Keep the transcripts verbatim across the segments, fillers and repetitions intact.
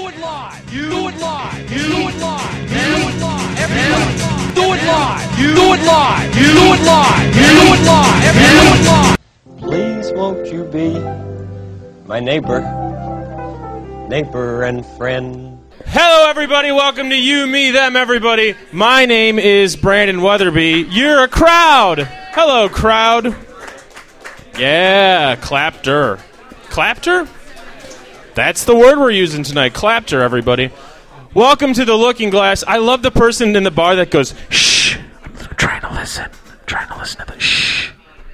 Do it live. You do it live. You do it live. You do it live. Everybody do it live. You do it live. You do it live. You do it live. Everybody do it live. Please won't you be my neighbor, neighbor and friend. Hello, everybody. Welcome to You, Me, Them, Everybody. My name is Brandon Weatherby. You're a crowd. Hello, crowd. Yeah, clapter. Clapter? That's the word we're using tonight. Clapter, everybody. Welcome to The Looking Glass. I love the person in the bar that goes, shh. I'm trying to listen. I'm trying to listen to the shh.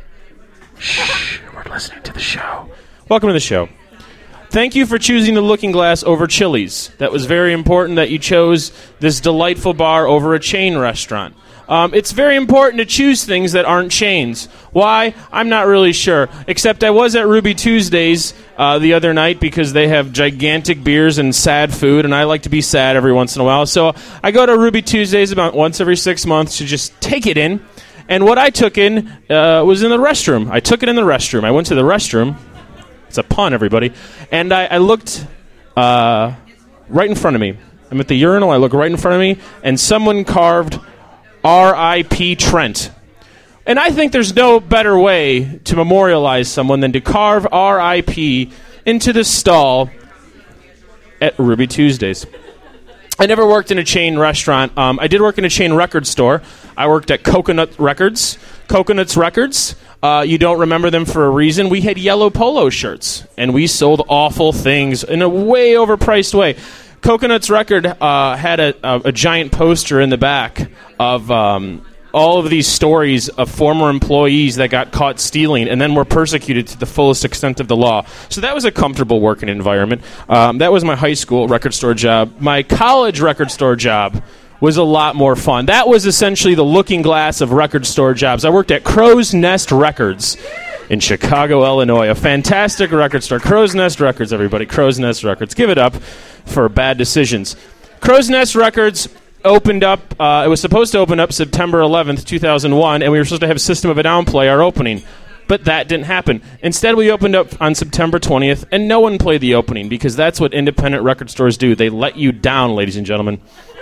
Shh. We're listening to the show. Welcome to the show. Thank you for choosing The Looking Glass over Chili's. That was very important that you chose this delightful bar over a chain restaurant. Um, it's very important to choose things that aren't chains. Why? I'm not really sure. Except I was at Ruby Tuesdays uh, the other night because they have gigantic beers and sad food, and I like to be sad every once in a while. So I go to Ruby Tuesdays about once every six months to just take it in. And what I took in uh, was in the restroom. I took it in the restroom. I went to the restroom. It's a pun, everybody. And I, I looked uh, right in front of me. I'm at the urinal. I look right in front of me, and someone carved R I P Trent. And I think there's no better way to memorialize someone than to carve R I P into the stall at Ruby Tuesdays. I never worked in a chain restaurant. Um, I did work in a chain record store. I worked at Coconut Records. Coconuts Records. Uh, you don't remember them for a reason. We had yellow polo shirts, and we sold awful things in a way overpriced way. Coconuts Record uh, had a, a, a giant poster in the back of um, all of these stories of former employees that got caught stealing and then were persecuted to the fullest extent of the law. So that was a comfortable working environment. Um, that was my high school record store job. My college record store job was a lot more fun. That was essentially the Looking Glass of record store jobs. I worked at Crow's Nest Records in Chicago, Illinois. A fantastic record store. Crow's Nest Records, everybody. Crow's Nest Records. Give it up for Bad Decisions. Crow's Nest Records opened up, uh, it was supposed to open up September eleventh, two thousand one, and we were supposed to have System of a Down play our opening. But that didn't happen. Instead, we opened up on September twentieth, and no one played the opening because that's what independent record stores do. They let you down, ladies and gentlemen.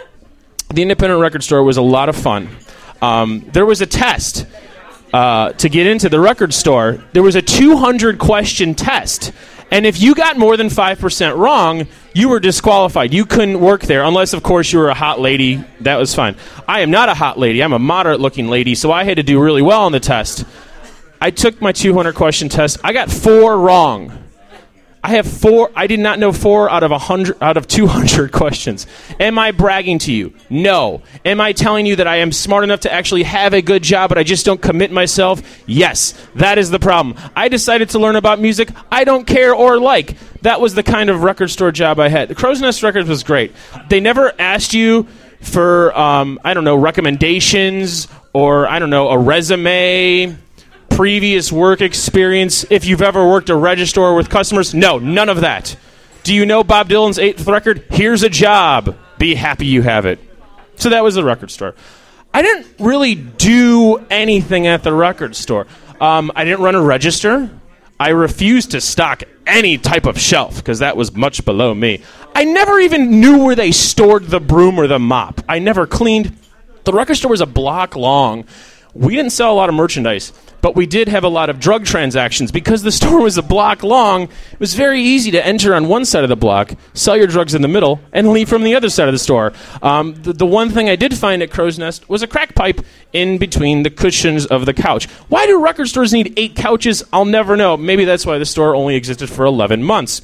The independent record store was a lot of fun. Um, there was a test uh, to get into the record store. There was a two hundred question test. And if you got more than five percent wrong, you were disqualified. You couldn't work there unless, of course, you were a hot lady. That was fine. I am not a hot lady. I'm a moderate-looking lady, so I had to do really well on the test. I took my two hundred question test. I got four wrong. I have four. I did not know four out of one hundred out of two hundred questions. Am I bragging to you? No. Am I telling you that I am smart enough to actually have a good job, but I just don't commit myself? Yes. That is the problem. I decided to learn about music I don't care or like. That was the kind of record store job I had. The Crow's Nest Records was great. They never asked you for, um, I don't know, recommendations or, I don't know, a resume, previous work experience, if you've ever worked a register with customers. No, none of that. Do you know Bob Dylan's eighth record? Here's a job. Be happy you have it. So that was the record store. I didn't really do anything at the record store. Um, I didn't run a register. I refused to stock any type of shelf because that was much below me. I never even knew where they stored the broom or the mop. I never cleaned. The record store was a block long. We didn't sell a lot of merchandise, but we did have a lot of drug transactions. Because the store was a block long, it was very easy to enter on one side of the block, sell your drugs in the middle, and leave from the other side of the store. Um, the, the one thing I did find at Crow's Nest was a crack pipe in between the cushions of the couch. Why do record stores need eight couches? I'll never know. Maybe that's why the store only existed for eleven months.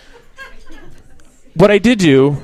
What I did do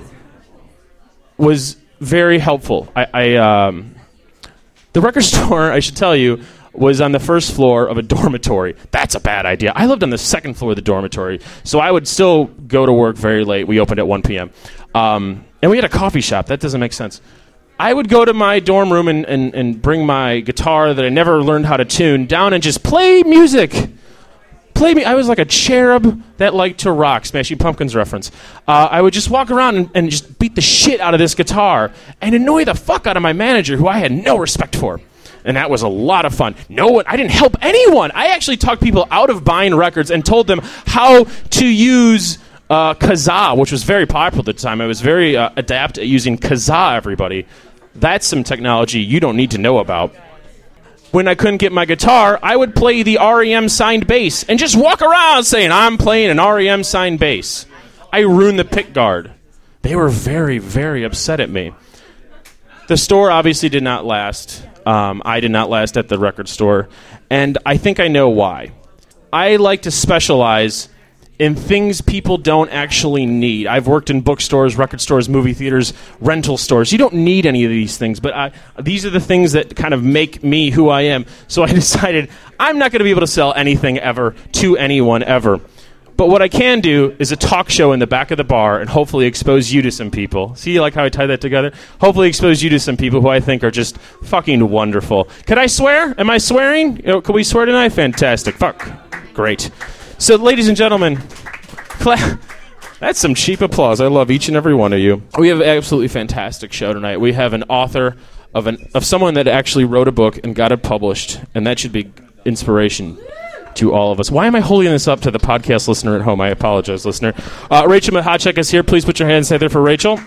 was very helpful. I... I um, The record store, I should tell you, was on the first floor of a dormitory. That's a bad idea. I lived on the second floor of the dormitory, so I would still go to work very late. We opened at one p.m. Um, and we had a coffee shop. That doesn't make sense. I would go to my dorm room and, and, and bring my guitar that I never learned how to tune down and just play music. Play me. I was like a cherub that liked to rock. Smashing Pumpkins reference. Uh, I would just walk around and, and just beat the shit out of this guitar and annoy the fuck out of my manager, who I had no respect for. And that was a lot of fun. No one, I didn't help anyone. I actually talked people out of buying records and told them how to use Uh, Kazaa, which was very popular at the time. I was very uh, adept at using Kazaa, everybody. That's some technology you don't need to know about. When I couldn't get my guitar, I would play the R E M signed bass and just walk around saying, I'm playing an R E M signed bass. I ruined the pick guard. They were very, very upset at me. The store obviously did not last. Um, I did not last at the record store. And I think I know why. I like to specialize in things people don't actually need. I've worked in bookstores, record stores, movie theaters, rental stores. You don't need any of these things, but I, these are the things that kind of make me who I am. So I decided I'm not going to be able to sell anything ever to anyone ever. But what I can do is a talk show in the back of the bar and hopefully expose you to some people. See, like how I tie that together? Hopefully expose you to some people who I think are just fucking wonderful. Can I swear? Am I swearing? You know, can we swear tonight? Fantastic. Fuck. Great. So, ladies and gentlemen, that's some cheap applause. I love each and every one of you. We have an absolutely fantastic show tonight. We have an author of an of someone that actually wrote a book and got it published, and that should be inspiration to all of us. Why am I holding this up to the podcast listener at home? I apologize, listener. Uh, Rachel Mahacek is here. Please put your hands together for Rachel.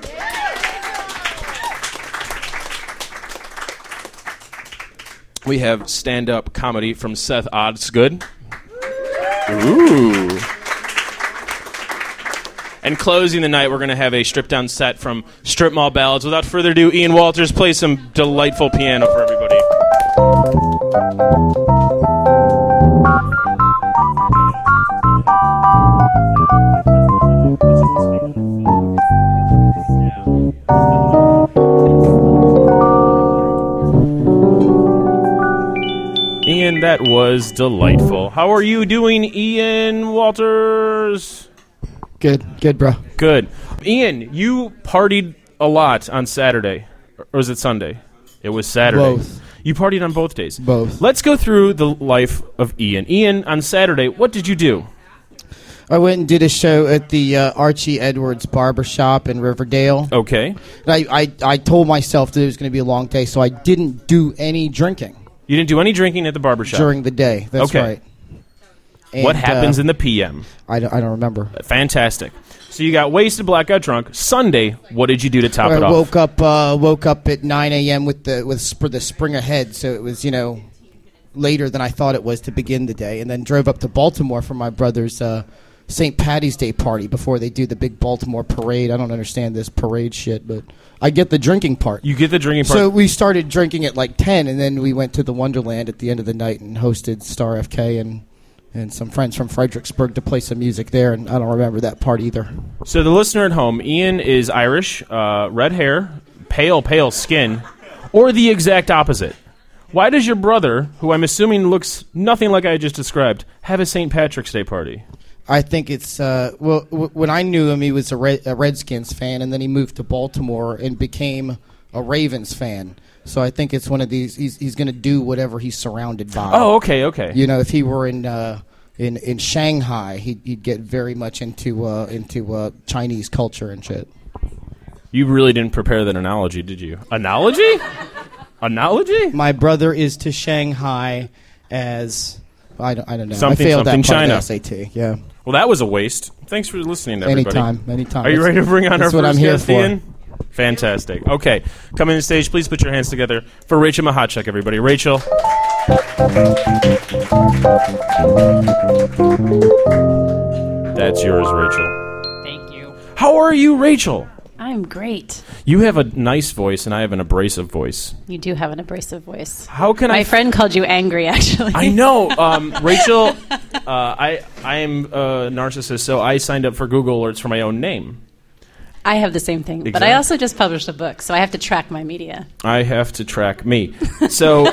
We have stand-up comedy from Seth Osgood. Ooh. And closing the night, we're going to have a stripped-down set from Strip Mall Ballads. Without further ado, Ian Walters, play some delightful piano for everybody. Ian, that was delightful. How are you doing, Ian Walters? Good, good, bro. Good. Ian, you partied a lot on Saturday. Or was it Sunday? It was Saturday. Both. You partied on both days? Both. Let's go through the life of Ian. Ian, on Saturday, what did you do? I went and did a show at the uh, Archie Edwards Barbershop in Riverdale. Okay. I, I, I told myself that it was going to be a long day, so I didn't do any drinking. You didn't do any drinking at the barbershop? During the day. That's okay. right. And, what happens uh, in the P M? I don't, I don't remember. Fantastic. So you got wasted, blackout drunk. Sunday, what did you do to top I it off? woke up uh, woke up at nine a.m. with the with sp- the spring ahead, so it was, you know, later than I thought it was to begin the day, and then drove up to Baltimore for my brother's uh, Saint Patty's Day party before they do the big Baltimore parade. I don't understand this parade shit, but I get the drinking part. You get the drinking part. So we started drinking at like ten, and then we went to the Wonderland at the end of the night and hosted Star F K and and some friends from Fredericksburg to play some music there, and I don't remember that part either. So the listener at home, Ian is Irish, uh, red hair, pale, pale skin, or the exact opposite. Why does your brother, who I'm assuming looks nothing like I just described, have a Saint Patrick's Day party? I think it's, uh, well, w- when I knew him, he was a, Red- a Redskins fan, and then he moved to Baltimore and became a Ravens fan. So I think it's one of these, he's he's going to do whatever he's surrounded by. Oh, okay, okay. You know, if he were in uh, in, in Shanghai, he'd, he'd get very much into uh, into uh, Chinese culture and shit. You really didn't prepare that analogy, did you? Analogy? Analogy? My brother is to Shanghai as, I don't, I don't know. Something, I failed something that part China. of the S A T, yeah. Well, that was a waste. Thanks for listening to everybody. Anytime, anytime. Are you That's- ready to bring on our that's first what I'm here guest, for. Ian? Fantastic. Okay, coming to the stage, please put your hands together for Rachel Mahacek, everybody. Rachel. That's yours, Rachel. Thank you. How are you, Rachel? I'm great. You have a nice voice, and I have an abrasive voice. You do have an abrasive voice. How can My I... f- friend called you angry, actually. I know. Um, Rachel, uh, I, I am a narcissist, so I signed up for Google Alerts for my own name. I have the same thing, but Exactly. I also just published a book, so I have to track my media. I have to track me. So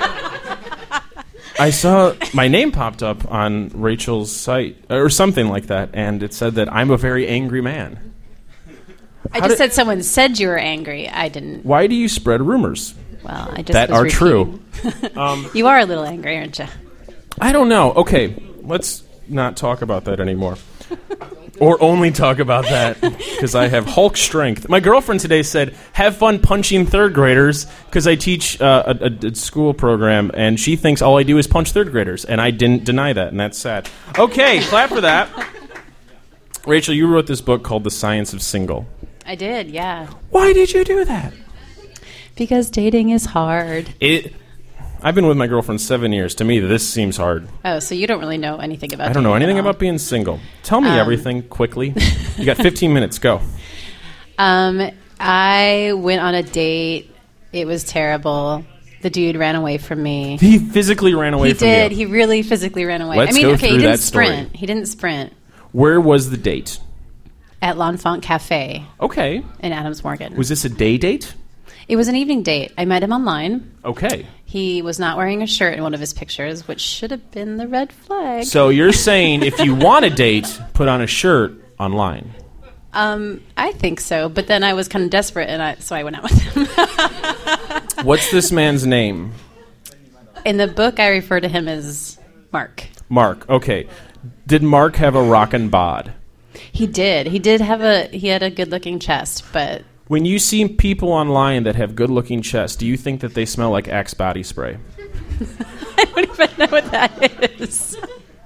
I saw my name popped up on Rachel's site or something like that, and it said that I'm a very angry man. I How just did- said someone said you were angry. I didn't. Why do you spread rumors Well, I just that was are repeating. true? Um, You are a little angry, aren't you? I don't know. Okay, let's not talk about that anymore. Or only talk about that because I have Hulk strength. My girlfriend today said, have fun punching third graders because I teach uh, a, a, a school program, and she thinks all I do is punch third graders, and I didn't deny that, and that's sad. Okay, clap for that. Rachel, you wrote this book called The Science of Single. I did, yeah. Why did you do that? Because dating is hard. It. I've been with my girlfriend seven years. To me, this seems hard. Oh, so you don't really know anything about I don't know dating anything at all. about being single. Tell me Um, everything quickly. You got fifteen minutes. Go. Um, I went on a date. It was terrible. The dude ran away from me. He physically ran away He from did. you. He really physically ran away. Let's I mean, go okay, through he didn't that story. sprint. He didn't sprint Where was the date? at L'Enfant Cafe Okay. in Adams Morgan. Was this a day date? It was an evening date. I met him online. Okay. He was not wearing a shirt in one of his pictures, which should have been the red flag. So you're saying if you want a date, put on a shirt online. Um, I think so, but then I was kind of desperate, and I, so I went out with him. What's this man's name? In the book, I refer to him as Mark. Mark. Okay. Did Mark have a rockin' bod? He did. He did have a. He had a good-looking chest, but When you see people online that have good-looking chests, do you think that they smell like Axe body spray? I don't even know what that is.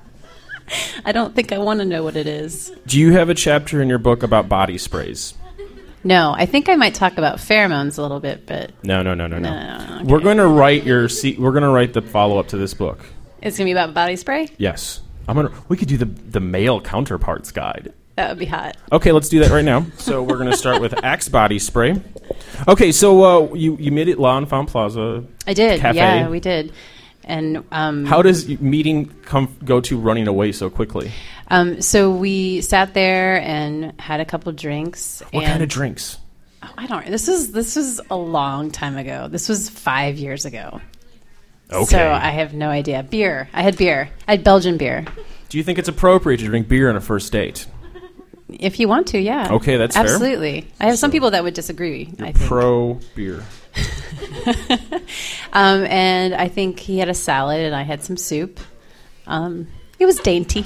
I don't think I want to know what it is. Do you have a chapter in your book about body sprays? No, I think I might talk about pheromones a little bit, but No, no, no, no, no. No, no, no, okay. We're going to write your. Se- we're going to write the follow-up to this book. it's gonna be about body spray. Yes, I'm gonna. We could do the the male counterparts guide. That would be hot. Okay, let's do that right now. So we're going to start with Axe body spray. Okay, so uh, you you met at L'Enfant Plaza. I did. Cafe. Yeah, we did. And um, How does meeting come go to running away so quickly? um, so we sat there and had a couple drinks. What and kind of drinks? Oh, I don't. This is this was a long time ago. This was five years ago. Okay. So I have no idea. Beer. I had beer. I had Belgian beer. Do you think it's appropriate to drink beer on a first date? If you want to, yeah. Okay, that's fair. Absolutely. I have some people that would disagree. I think. Pro beer. um, and I think he had a salad, and I had some soup. Um, it was dainty.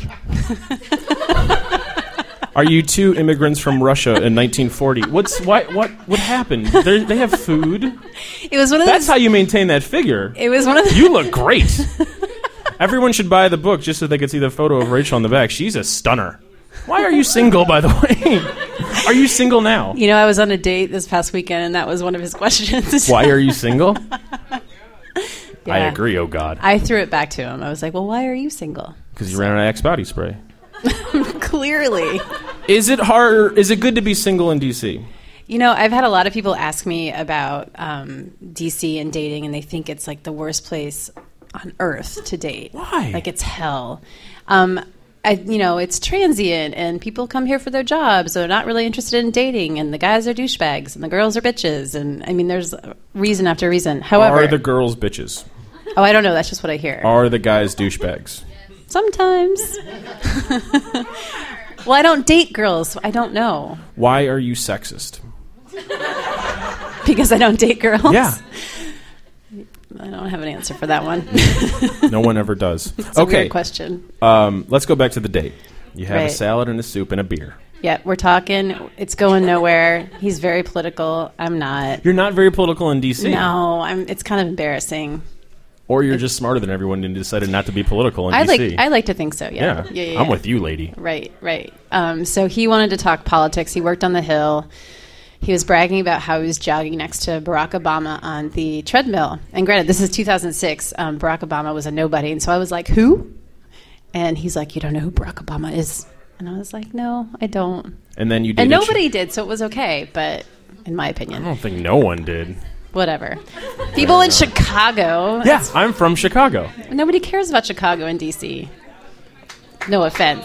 Are you two immigrants from Russia in nineteen forty? What's why, what what happened? They're, they have food. It was one of That's those. how you maintain that figure. It was one of the. You look great. Everyone should buy the book just so they could see the photo of Rachel on the back. She's a stunner. Why are you single, by the way? Are you single now? You know, I was on a date this past weekend, and that was one of his questions. Why are you single? Yeah. I agree, oh God. I threw it back to him. I was like, well, why are you single? Because you ran out of Axe body spray. Clearly. Is it hard? Is it good to be single in D C? You know, I've had a lot of people ask me about um, D C and dating, and they think it's like the worst place on earth to date. Why? Like it's hell. Um, I, you know, it's transient, and people come here for their jobs. So they're not really interested in dating, and the guys are douchebags, and the girls are bitches, and I mean, there's reason after reason. However, Are the girls bitches? oh, I don't know. That's just what I hear. Are the guys douchebags? Sometimes. Well, I don't date girls, so I don't know Why are you sexist? because I don't date girls. Yeah. I don't have an answer for that one. No one ever does. It's a Okay. weird question. Um, let's go back to the date. You have a Right. salad and a soup and a beer. Yeah, we're talking. It's going nowhere. He's very political. I'm not. You're not very political in D C. No, I'm. It's kind of embarrassing. Or you're just smarter than everyone and decided not to be political in I D C. like. I like to think so. yeah. Yeah. Yeah. yeah, I'm yeah. with you, lady. Right. Right. Um, so he wanted to talk politics. He worked on the Hill. He was bragging about how he was jogging next to Barack Obama on the treadmill. And granted, this is two thousand six. Um, Barack Obama was a nobody. And so I was like, who? And he's like, you don't know who Barack Obama is? And I was like, no, I don't. And then you did. And nobody did, so it was okay. But in my I opinion, don't think no one did. whatever. People in Chicago. Yeah, I'm from Chicago. Nobody cares about Chicago and D C. No offense.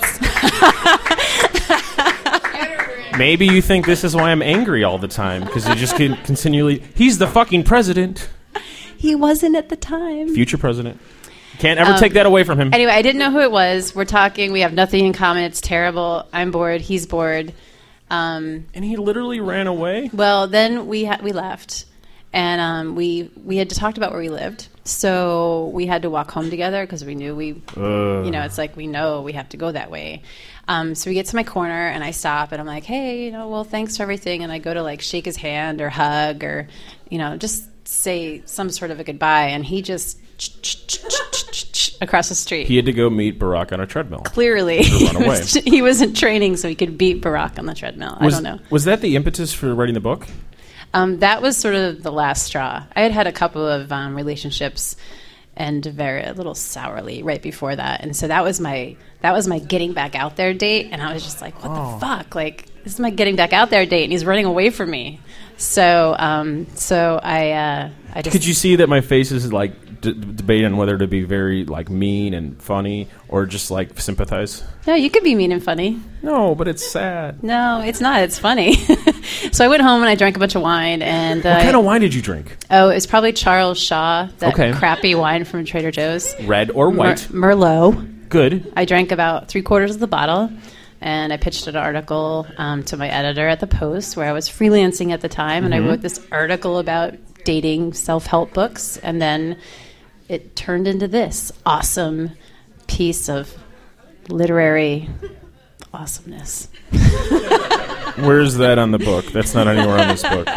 Maybe you think this is why I'm angry all the time, because you just can continually... He's the fucking president. He wasn't at the time. Future president. Can't ever Um, take that away from him. Anyway, I didn't know who it was. We're talking. We have nothing in common. It's terrible. I'm bored. He's bored. Um, And he literally ran away? well, then we ha- we left, and um, we we had to talk about where we lived. So we had to walk home together because we knew we, you know, it's like we know we have to go that way. Um, so we get to my corner, and I stop, and I'm like, hey, you know, well, thanks for everything. And I go to like shake his hand or hug or, you know, just say some sort of a goodbye, and he just across the street. He had to go meet Barack on a treadmill. Clearly, To run away. he was in training so he could beat Barack on the treadmill. Was, I don't know. Was that the impetus for writing the book? Um, that was sort of the last straw. I had had a couple of um, relationships, and very a little sourly right before that, and so that was my that was my getting back out there date, and I was just like, what Oh. the fuck? Like, this is my getting back out there date, and he's running away from me. So, um, so I, uh, I just Could you see that my face is like d- debating on whether to be very like mean and funny or just like sympathize? no, you could be mean and funny. No, but it's sad. No, it's not. It's funny. So I went home and I drank a bunch of wine, and uh, What kind of wine did you drink? oh, it's probably Charles Shaw, that Okay. crappy wine from Trader Joe's. Red or white? Mer- Merlot. Good. I drank about three quarters of the bottle, and I pitched an article um, to my editor at the Post, where I was freelancing at the time, and I wrote this article about dating self-help books, and then it turned into this awesome piece of literary awesomeness. Where's that on the book? That's not anywhere on this book.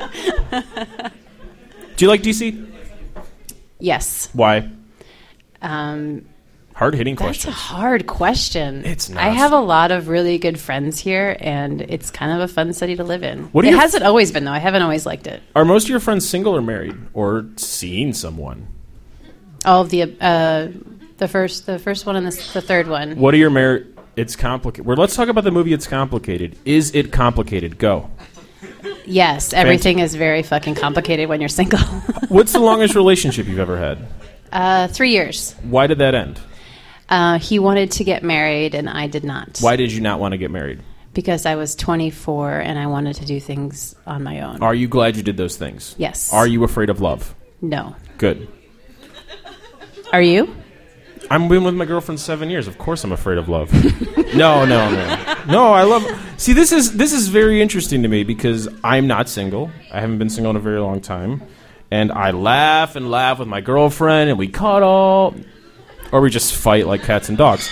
Do you like D C? Yes. Why? Um, Hard-hitting That's question. a hard question. It's not. I have a lot of really good friends here, and it's kind of a fun city to live in. What do it you- hasn't always been, though. I haven't always liked it. Are most of your friends single or married or seeing someone? All of the uh, the first the first one and the, the third one. What are your married? It's complicated. Well, let's talk about the movie. It's complicated. Is it complicated? Go. Yes, everything is very fucking complicated when you're single. What's the longest relationship you've ever had? uh, three years. Why did that end? Uh, he wanted to get married, and I did not. Why did you not want to get married? Because I was twenty-four, and I wanted to do things on my own. Are you glad you did those things? Yes. Are you afraid of love? No. Good. Are you? I've been with my girlfriend seven years. Of course, I'm afraid of love. no, no, no, no. I love. See, this is this is very interesting to me because I'm not single. I haven't been single in a very long time, and I laugh and laugh with my girlfriend, and we cuddle, or we just fight like cats and dogs.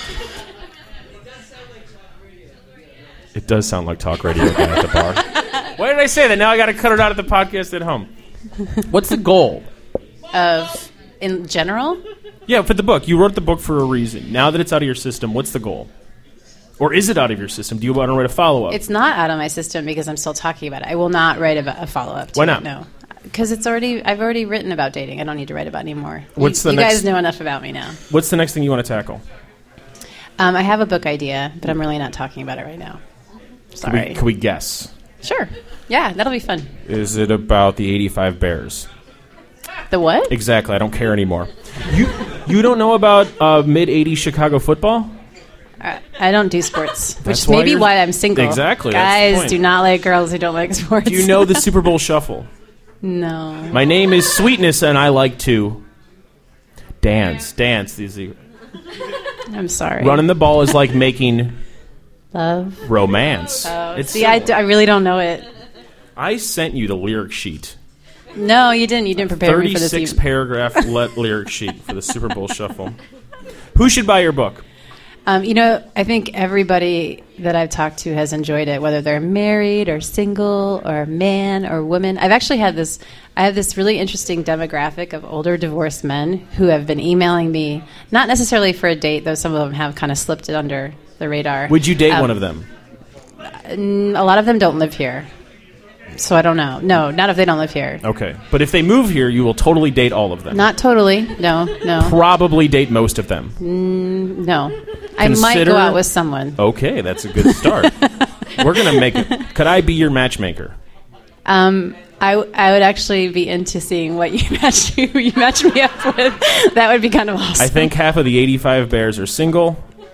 It does sound like talk radio guy at the bar. Why did I say that? Now I got to cut it out of the podcast at home. What's the goal? Of in general? Yeah, for the book. You wrote the book for a reason. Now that it's out of your system, what's the goal? Or is it out of your system? Do you want to write a follow-up? It's not out of my system because I'm still talking about it. I will not write a, a follow-up to Why not? it, no. Because it's already, I've already written about dating. I don't need to write about it anymore. What's you, the you next- guys know enough about me now. What's the next thing you want to tackle? Um, I have a book idea, but I'm really not talking about it right now. Can Sorry. we, can we guess? Sure. Yeah, that'll be fun. Is it about the eighty-five Bears? The what? Exactly. I don't care anymore. You you don't know about uh, mid-eighties Chicago football? I, I don't do sports, which That's may why be you're- why I'm single. Exactly, that's the Guys point. do not like girls who don't like sports. Do you know the Super Bowl Shuffle? No. My name is Sweetness, and I like to dance. Dance. These are- I'm sorry. Running the ball is like making Love. romance. Oh, It's see, I, simple. d- I really don't know it. I sent you the lyric sheet. No, you didn't. You didn't prepare me for this. thirty-six even. paragraph let lyric sheet for the Super Bowl Shuffle. Who should buy your book? Um, you know, I think everybody that I've talked to has enjoyed it, whether they're married or single or man or woman. I've actually had this, I have this really interesting demographic of older divorced men who have been emailing me, not necessarily for a date, though some of them have kind of slipped it under the radar. Would you date Um, one of them? n- A lot of them don't live here. So I don't know. No, not if they don't live here. Okay. But if they move here, you will totally date all of them. Not totally. No, no, Probably date most of them. no. I might Consider- go out with someone. Okay, that's a good start. We're going to make it. Could I be your matchmaker? Um, I, w- I would actually be into seeing what you match you, you match me up with. That would be kind of awesome. I think half of the eighty-five Bears are single.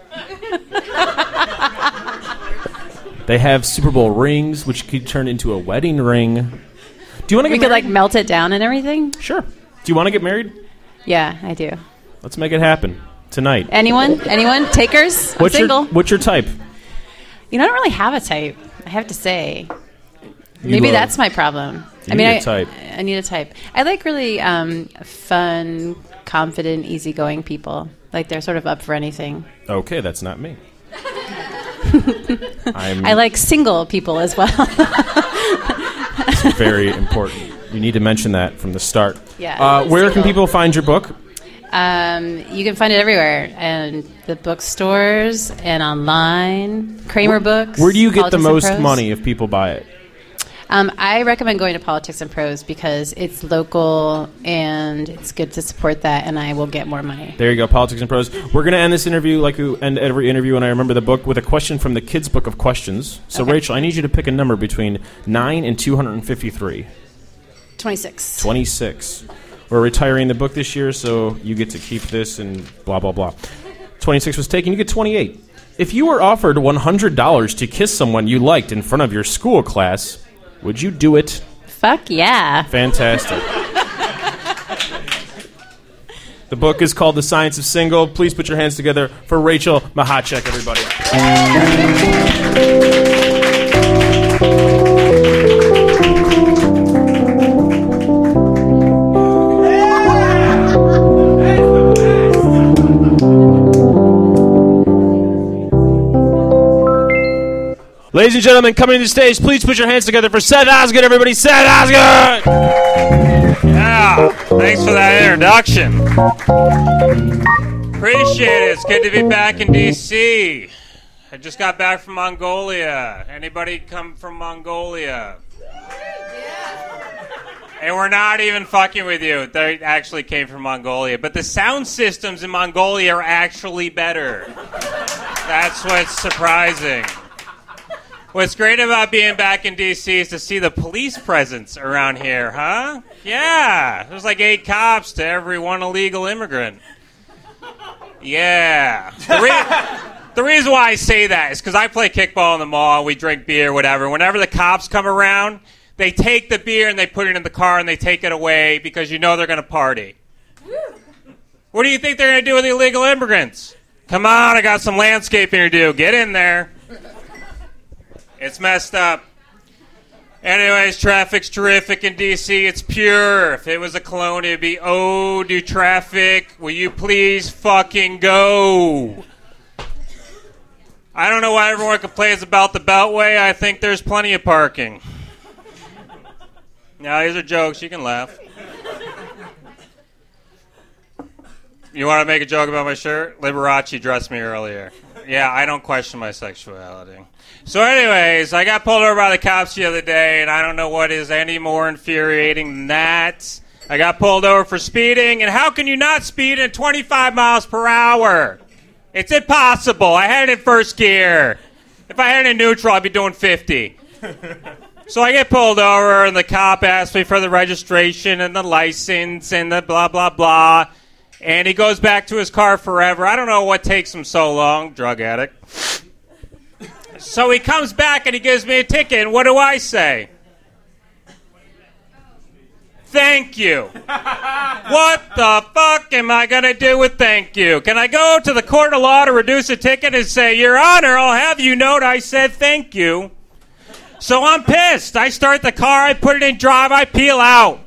They have Super Bowl rings, which could turn into a wedding ring. Do you want to we get could like married? melt it down and everything. Sure. Do you want to get married? Yeah, I do. Let's make it happen tonight. Anyone? Anyone? Takers? I'm What's single. your What's your type? You know, I don't really have a type. I have to say. You, Maybe uh, that's my problem. you I mean, need a I, type. I need a type. I like really um, fun, confident, easygoing people. Like they're sort of up for anything. Okay, that's not me. I'm I like single people as well. very important. You need to mention that from the start. Yeah, Uh, where can single. people find your book? Um, you can find it everywhere, and the bookstores and online. Kramer Books. Where do you get the Politics and most Prose. money if people buy it? Um, I recommend going to Politics and Prose because it's local and it's good to support that, and I will get more money. There you go, Politics and Prose. We're going to end this interview like we end every interview, and I remember the book, with a question from the Kids' Book of Questions. So, Okay. Rachel, I need you to pick a number between nine and two hundred fifty-three. twenty-six. twenty-six. We're retiring the book this year, so you get to keep this and blah, blah, blah. twenty-six was taken. You get twenty-eight. If you were offered one hundred dollars to kiss someone you liked in front of your school class, would you do it? Fuck yeah. Fantastic. The book is called The Science of Single. Please put your hands together for Rachel Mahacek, everybody. Ladies and gentlemen, coming to the stage, please put your hands together for Seth Osgood, everybody. Seth Osgood! Yeah, thanks for that introduction. Appreciate it. It's good to be back in D C. I just got back from Mongolia. Anybody come from Mongolia? And we're not even fucking with you. They actually came from Mongolia. But the sound systems in Mongolia are actually better. That's what's surprising. What's great about being back in D C is to see the police presence around here, huh? Yeah. There's like eight cops to every one illegal immigrant. Yeah. The, re- the reason why I say that is because I play kickball in the mall, we drink beer, whatever. Whenever the cops come around, they take the beer and they put it in the car and they take it away because you know they're going to party. What do you think they're going to do with the illegal immigrants? Come on, I got some landscaping to do. Get in there. It's messed up. Anyways, traffic's terrific in D C. It's pure. If it was a cologne, it'd be, oh, do traffic, will you please fucking go? I don't know why everyone complains about the Beltway. I think there's plenty of parking. Now, these are jokes. You can laugh. You want to make a joke about my shirt? Liberace dressed me earlier. Yeah, I don't question my sexuality. So anyways, I got pulled over by the cops the other day, and I don't know what is any more infuriating than that. I got pulled over for speeding, and how can you not speed at twenty-five miles per hour? It's impossible. I had it in first gear. If I had it in neutral, I'd be doing fifty. So I get pulled over, and the cop asks me for the registration and the license and the blah, blah, blah. And he goes back to his car forever. I don't know what takes him so long. Drug addict. So he comes back and he gives me a ticket. And what do I say? Thank you. What the fuck am I going to do with thank you? Can I go to the court of law to reduce a ticket and say, Your Honor, I'll have you note I said thank you. So I'm pissed. I start the car. I put it in drive. I peel out.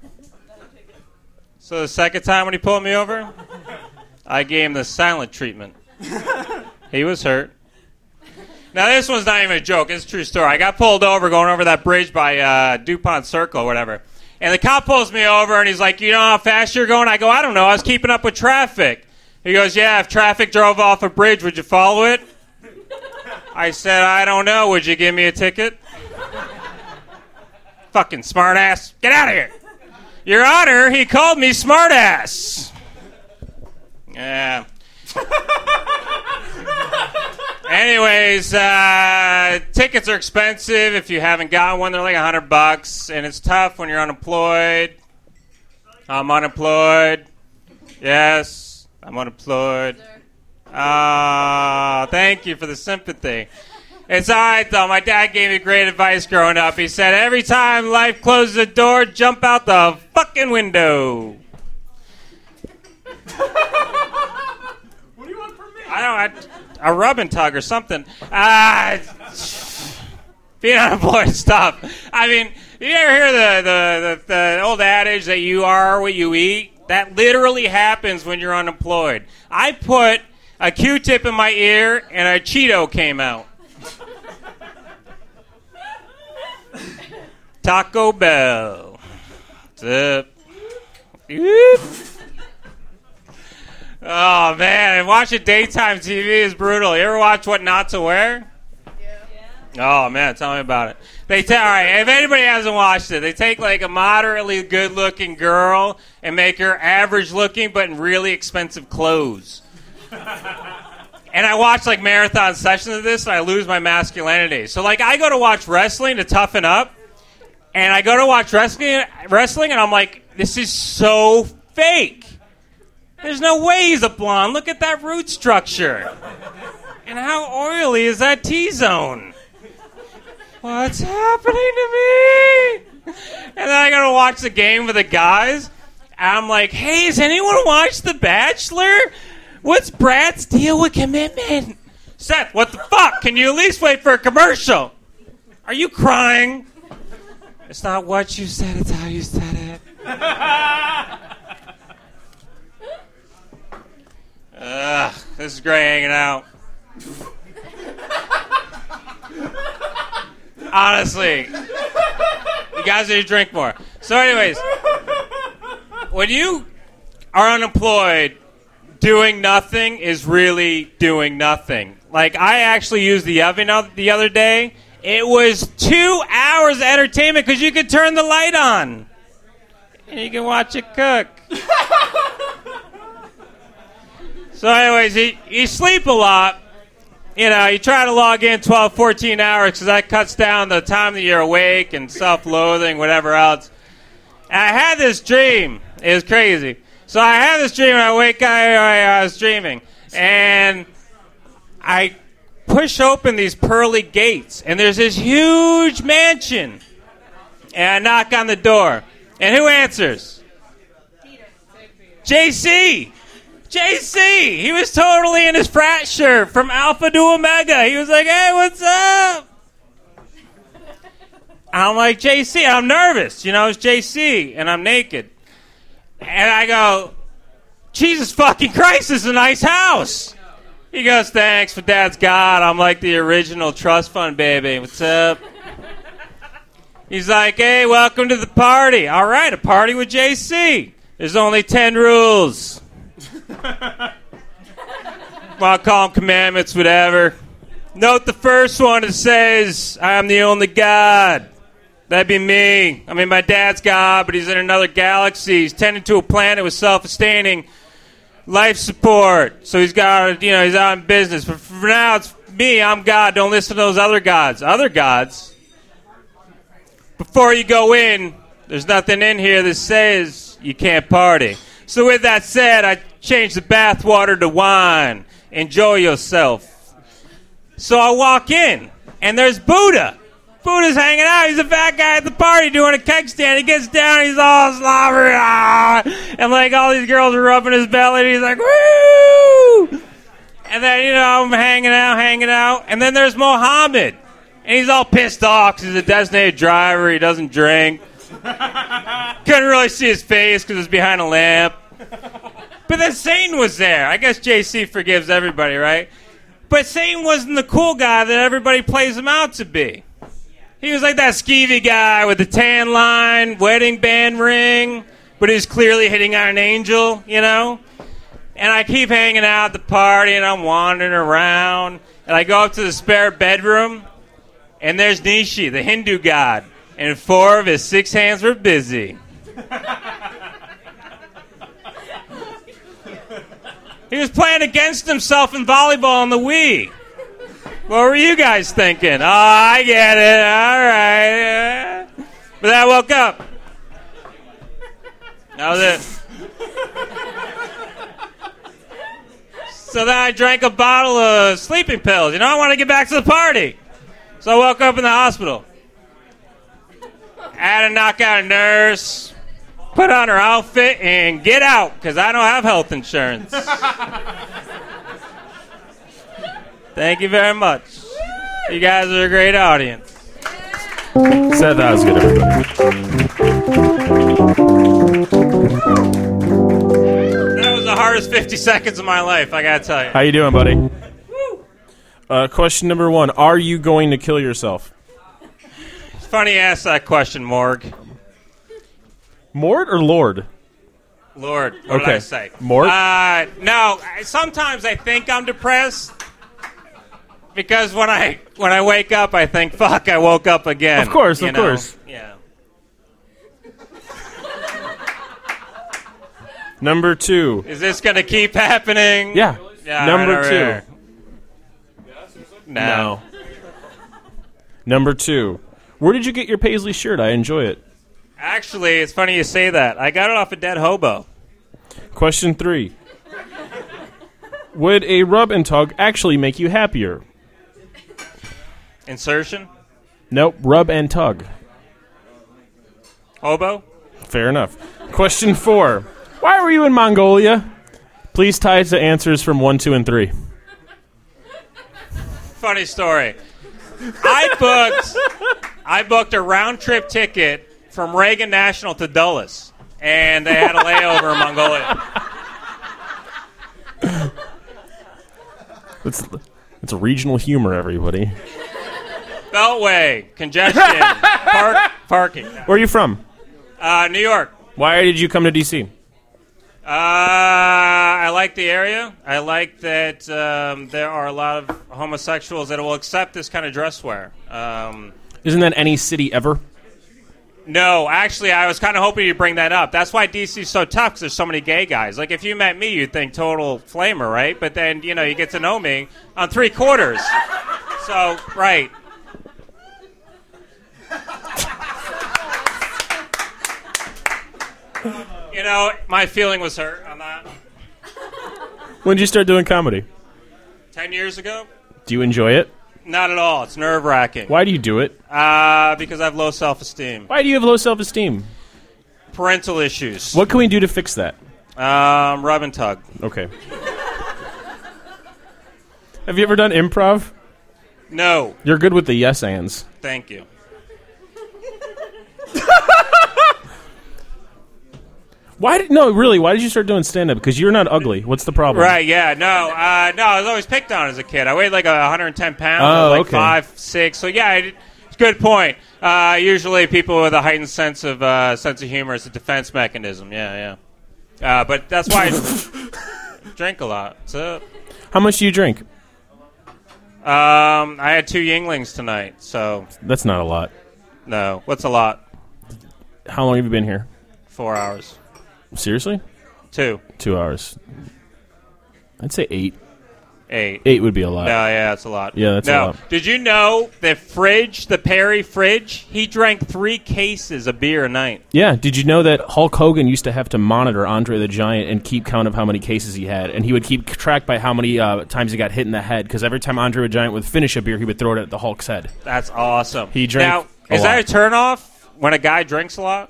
So the second time when he pulled me over, I gave him the silent treatment. He was hurt. Now, this one's not even a joke. It's a true story. I got pulled over going over that bridge by uh, DuPont Circle or whatever. And the cop pulls me over, and he's like, you know how fast you're going? I go, I don't know. I was keeping up with traffic. He goes, yeah, if traffic drove off a bridge, would you follow it? I said, I don't know. Would you give me a ticket? Fucking smartass. Get out of here. Your Honor, he called me smartass. Yeah. Anyways, uh, tickets are expensive. If you haven't got one, they're like a hundred bucks, and it's tough when you're unemployed. I'm unemployed. Yes, I'm unemployed. Ah, uh, thank you for the sympathy. It's all right, though. My dad gave me great advice growing up. He said, every time life closes a door, jump out the fucking window. What do you want from me? I don't know, a rub and tug or something. Ah, being unemployed stuff. I mean, you ever hear the, the, the, the old adage that you are what you eat? That literally happens when you're unemployed. I put a Q-tip in my ear and a Cheeto came out. Taco Bell. What's up? Oh, man. Watching daytime T V is brutal. You ever watch What Not to Wear? Yeah. Oh, man. Tell me about it. They ta- all right, if anybody hasn't watched it, they take like a moderately good-looking girl and make her average-looking but in really expensive clothes. And I watch like marathon sessions of this, and I lose my masculinity. So like, I go to watch wrestling to toughen up, and I go to watch wrestling, wrestling, and I'm like, this is so fake. There's no way he's a blonde. Look at that root structure, and how oily is that T-zone? What's happening to me? And then I go to watch the game with the guys, and I'm like, hey, has anyone watched The Bachelor? What's Brad's deal with commitment? Seth, what the fuck? Can you at least wait for a commercial? Are you crying? It's not what you said, it's how you said it. Ugh, this is great hanging out. Honestly, you guys need to drink more. So anyways, when you are unemployed, doing nothing is really doing nothing. Like, I actually used the oven the other day. It was two hours of entertainment because you could turn the light on. And you can watch it cook. So anyways, you, you sleep a lot. You know, you try to log in twelve, fourteen hours because that cuts down the time that you're awake and self-loathing, whatever else. And I had this dream. It was crazy. So I had this dream, and I wake up, I was dreaming, and I push open these pearly gates, and there's this huge mansion, and I knock on the door, and who answers? J C! J C! He was totally in his frat shirt from Alpha to Omega. He was like, hey, what's up? I'm like, J C, I'm nervous. You know, it's J C, and I'm naked. And I go, Jesus fucking Christ, this is a nice house. He goes, thanks for Dad's God. I'm like the original trust fund baby. What's up? He's like, hey, welcome to the party. All right, a party with J C. There's only ten rules. I'll call them commandments, whatever. Note the first one. It says, I'm the only God. That'd be me. I mean, my dad's God, but he's in another galaxy. He's tending to a planet with self-sustaining life support. So he's got, you know, he's out in business. But for now, it's me. I'm God. Don't listen to those other gods. Other gods? Before you go in, there's nothing in here that says you can't party. So with that said, I changed the bathwater to wine. Enjoy yourself. So I walk in, and there's Buddha. Buddha's hanging out. He's a fat guy at the party doing a keg stand. He gets down. He's all slobbery. Ah! And, like, all these girls are rubbing his belly. And he's like, woo! And then, you know, I'm hanging out, hanging out. And then there's Mohammed. And he's all pissed off because he's a designated driver. He doesn't drink. Couldn't really see his face because it's behind a lamp. But then Satan was there. I guess J C forgives everybody, right? But Satan wasn't the cool guy that everybody plays him out to be. He was like that skeevy guy with the tan line, wedding band ring, but he's clearly hitting on an angel, you know? And I keep hanging out at the party, and I'm wandering around, and I go up to the spare bedroom, and there's Nishi, the Hindu god, and four of his six hands were busy. He was playing against himself in volleyball on the Wii. What were you guys thinking? Oh, I get it. All right. But then I woke up. That was it. So then I drank a bottle of sleeping pills. You know, I want to get back to the party. So I woke up in the hospital. I had to knock out a nurse, put on her outfit, and get out, because I don't have health insurance. Thank you very much. You guys are a great audience. Seth, that was good, everybody. That was the hardest fifty seconds of my life, I gotta tell you. How you doing, buddy? Uh, question number one. Are you going to kill yourself? It's funny you ask that question, Morg. Mort or Lord? Lord, what Okay. did I say? Mort? Uh, no, I- sometimes I think I'm depressed because when I when I wake up, I think, "Fuck, I woke up again." Of course, you of know? course. Yeah. Number two. Is this gonna keep happening? Yeah. Yeah, Number right two. over here. No. No. Number two. Where did you get your Paisley shirt? I enjoy it. Actually, it's funny you say that. I got it off a dead hobo. Question three. Would a rub and tug actually make you happier? Insertion? Nope. Rub and tug. Hobo? Fair enough. Question four. Why were you in Mongolia? Please tie it to answers from one, two, and three. Funny story. I booked I booked a round trip ticket from Reagan National to Dulles, and they had a layover in Mongolia. It's it's regional humor, everybody. Beltway, congestion, park, parking. Where are you from? Uh, New York. Why did you come to D C? Uh, I like the area. I like that um, there are a lot of homosexuals that will accept this kind of dress wear. Um, Isn't that any city ever? no, actually, I was kind of hoping you'd bring that up. That's why D C's so tough, because there's so many gay guys. Like, if you met me, you'd think total flamer, right? But then, you know, you get to know me on three quarters. So, right. You know, my feeling was hurt on that. When did you start doing comedy? Ten years ago? Do you enjoy it? Not at all. It's nerve-wracking. Why do you do it? Uh, because I have low self-esteem. Why do you have low self-esteem? Parental issues. What can we do to fix that? Um, rub and tug. Okay. Have you ever done improv? No. You're good with the yes ands. Thank you. Why did no really? Why did you start doing stand up? Because you're not ugly. What's the problem? Right, yeah. No, uh, no, I was always picked on as a kid. I weighed like one hundred ten pounds. Oh, I was like okay. five, six. So, yeah, it, it's a good point. Uh, usually people with a heightened sense of uh, sense of humor is a defense mechanism. Yeah, yeah. Uh, but that's why I drink a lot. So, How much do you drink? um, I had two Yinglings tonight. So, That's not a lot. no. What's a lot? How long have you been here? Four hours. Seriously? Two. Two hours. I'd say eight. Eight. Eight would be a lot. No, yeah, that's a lot. Yeah, that's a no. lot. Did you know that Fridge, the Perry Fridge, he drank three cases of beer a night? Yeah. Did you know that Hulk Hogan used to have to monitor Andre the Giant and keep count of how many cases he had, and he would keep track by how many uh, times he got hit in the head? Because every time Andre the Giant would finish a beer, he would throw it at the Hulk's head. That's awesome. He drank Now, a is lot. that a turnoff when a guy drinks a lot?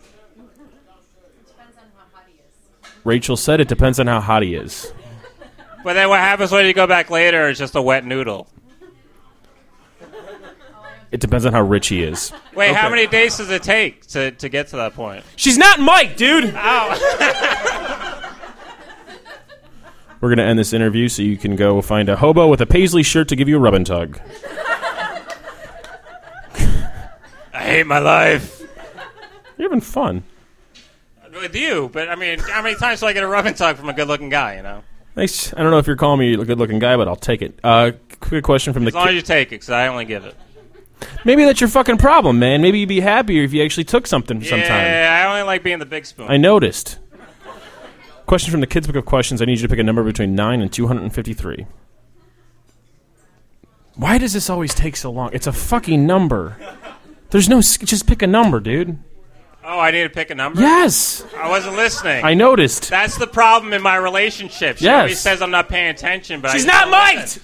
Rachel said it depends on how hot he is. But then what happens when you go back later? It's just a wet noodle. It depends on how rich he is. Wait, how Okay. many days does it take to, to get to that point? She's not Mike, dude. Ow. We're going to end this interview so you can go find a hobo with a Paisley shirt to give you a rub and tug. I hate my life. You're having fun. With you, but I mean, how many times do I get a rub and tug from a good-looking guy, you know? Nice. I don't know if you're calling me a good-looking guy, but I'll take it. Uh, quick question from the As long as ki- you take it, because I only give it. Maybe that's your fucking problem, man. Maybe you'd be happier if you actually took something sometime. Yeah, I only like being the big spoon. I noticed. Question from the Kids Book of Questions. I need you to pick a number between nine and two hundred fifty-three. Why does this always take so long? It's a fucking number. There's no... s- Just pick a number, dude. Oh, I need to pick a number? Yes. I wasn't listening. I noticed. That's the problem in my relationship. She Yes. always says I'm not paying attention, but She's I not don't mic'd!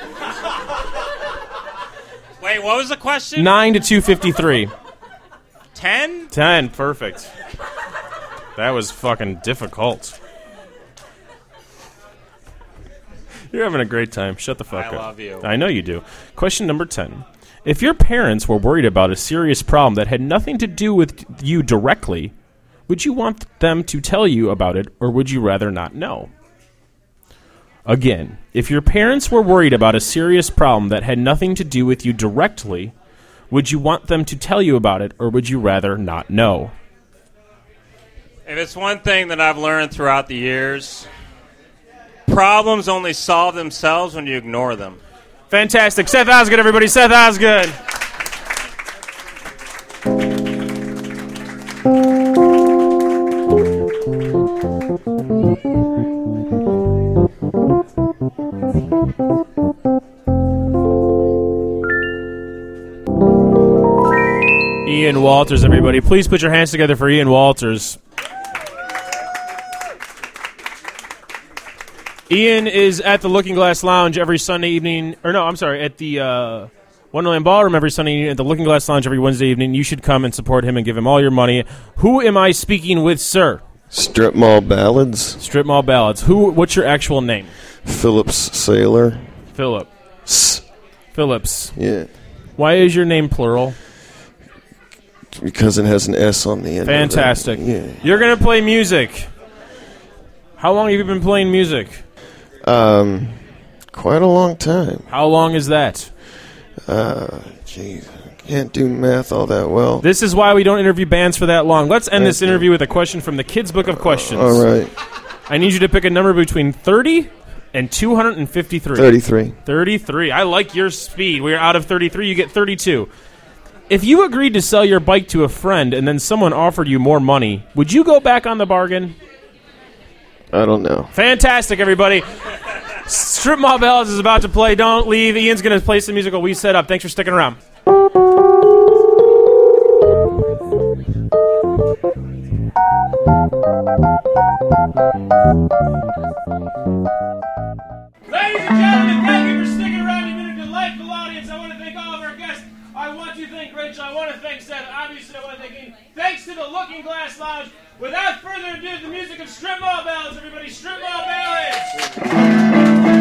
listen. Wait, what was the question? nine to two fifty-three. Ten? ten. Perfect. That was fucking difficult. You're having a great time. Shut the fuck I up. love you. I know you do. Question number ten. If your parents were worried about a serious problem that had nothing to do with you directly, would you want them to tell you about it, or would you rather not know? Again, if your parents were worried about a serious problem that had nothing to do with you directly, would you want them to tell you about it, or would you rather not know? If it's one thing that I've learned throughout the years, problems only solve themselves when you ignore them. Fantastic. Seth Osgood, everybody. Seth Osgood. Ian Walters, everybody. Please put your hands together for Ian Walters. Ian is at the Looking Glass Lounge every Sunday evening. Or no, I'm sorry, at the uh, Wonderland Ballroom every Sunday evening, at the Looking Glass Lounge every Wednesday evening. You should come and support him and give him all your money. Who am I speaking with, sir? Strip Mall Ballads. Strip Mall Ballads. Who? What's your actual name? Phillips Sailor. Philip. S. Phillips. Yeah. Why is your name plural? Because it has an S on the end. Fantastic. Of it. Yeah. You're going to play music. How long have you been playing music? Um, quite a long time. How long is that? Uh, jeez, I can't do math all that well. This is why we don't interview bands for that long. Let's end Thank this you. interview with a question from the Kids Book of Questions. Uh, all right. I need you to pick a number between thirty and two hundred fifty-three. thirty-three. thirty-three. I like your speed. We're out of thirty-three. You get thirty-two. If you agreed to sell your bike to a friend and then someone offered you more money, would you go back on the bargain? I don't know. Fantastic, everybody. Strip Mall Ballads is about to play. Don't leave. Ian's going to play some music while we set up. Thanks for sticking around. Ladies and gentlemen, thank you for sticking around. You've been a delightful audience. I want to thank all of our guests. I want to thank Rachel. I want to thank Seth. Obviously, I want to thank Ian. Thanks to the Looking Glass Lounge. Without further ado, the music of Strip Mall Ballads. Everybody, Strip Mall Ballads.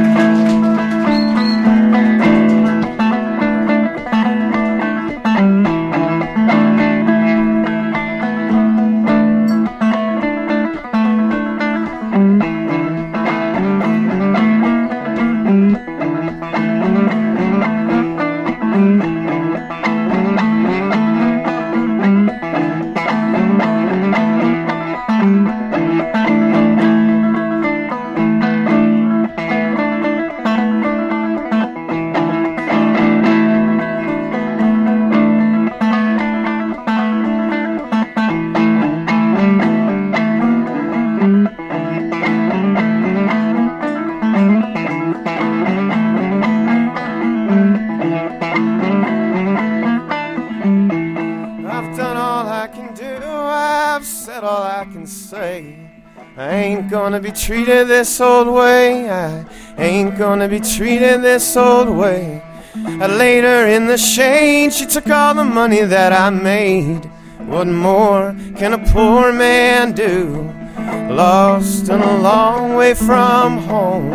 Gonna be treated this old way. I ain't gonna be treated this old way. I laid her in the shade. She took all the money that I made. What more can a poor man do? Lost and a long way from home.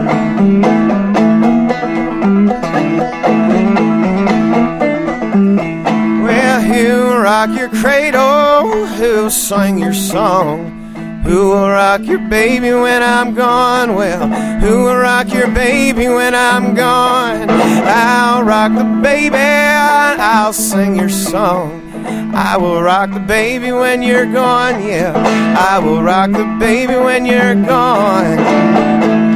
Well, who'll rock your cradle? Who'll sing your song? Who will rock your baby when I'm gone? Well, who will rock your baby when I'm gone? I'll rock the baby and I'll sing your song. I will rock the baby when you're gone, yeah. I will rock the baby when you're gone.